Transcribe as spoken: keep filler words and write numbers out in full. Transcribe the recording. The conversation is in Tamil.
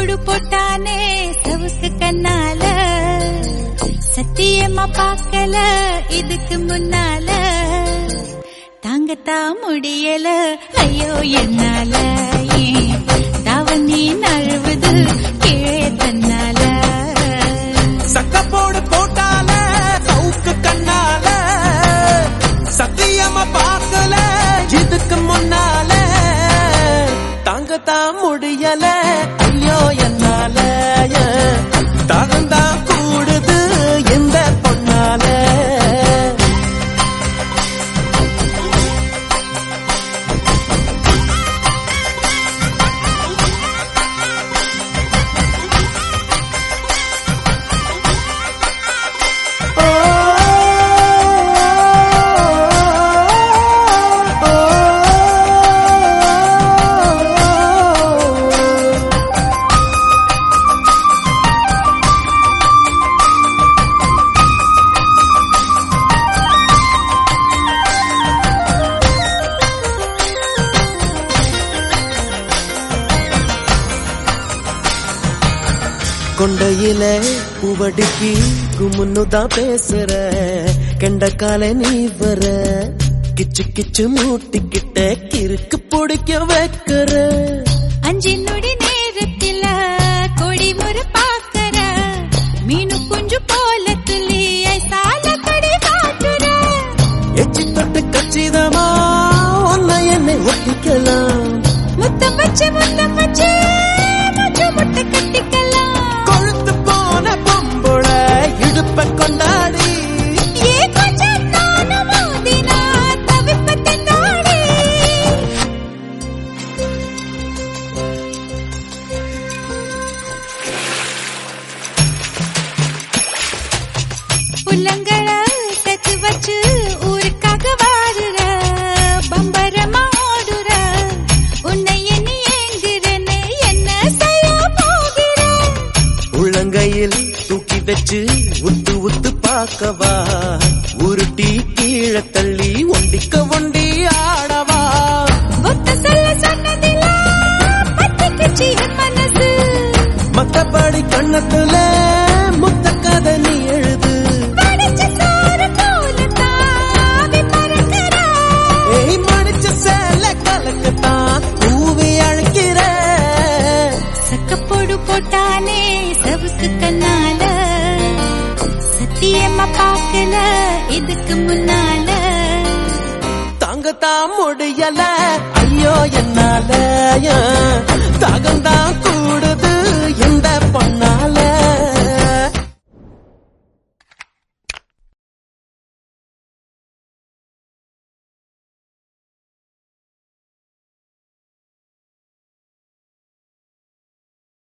போடு போட்டானே சவுக்கு கண்ணால சத்தியமா பார்க்கல இதுக்கு முன்னால தாங்கத்தான் முடியல ஐயோ என்னால தாவணி நழுவுது கீழே தன்னால சக்க போடு போட்டால சவுக்கு கண்ணால சத்தியமா பார்க்கல இதுக்கு முன்னால தாங்கத்தான் முடியல ஐயோ என்னால தாகந்தான் கூடுது எந்த பொண்ணால கொண்டையில பூவடிக்கு குமுன்னுதான் பேசுற கெண்டக்கால நீ வர கிச்சு கிச்சு மூட்டிக்கிட்ட கிறுக்கு பிடிக்க வைக்கிற அஞ்சு நொடி நேரத்தில கொடி முறை பாக்கற மீனு குஞ்சு போல துள்ளி சால கடி காட்டுற எச்சி தொட்டு கச்சிதமா ஒன்ன என்னை ஒட்டிக்கலாம் முத்தம் வச்சு முத்தம் வச்சு முச்சு முட்டை கட்டிக்கலாம் கொழுத்து போன பொம்புள இடுப்ப கொண்டாடி ஏ கொஞ்சம் நானும் மோதினா தவிப்ப திண்டாடி புள்ளங்களை தச்சு வச்சு ஊருக்காக வாடுற பம்பரமா ஓடுற உன்னை எண்ணி ஏங்குறனே என்ன செய்ய போகிற உள்ளங்கையில் தூக்கி வச்சு உத்து உத்து பார்க்கவா உருட்டி கீழே தள்ளி ஒண்டிக்க ஒண்டி ஆடவா ஒத்த சொல்ல சொன்னதில்ல பத்திக்குச்சு என் மனசு மத்தபடி கண்ணத்துல முத்த கதை நீ எழுது படிச்ச சோறு போல தாவி பறக்கிற ஏய் மடிச்ச சேல கலக்கத்தான் தூவி அழைக்கிற சக்கப்போடு போட்டானே சவுக்கு கண்ணால சத்தியமா பார்க்கல இதுக்கு முன்னால தாங்கத்தான் முடியல ஐயோ என்னால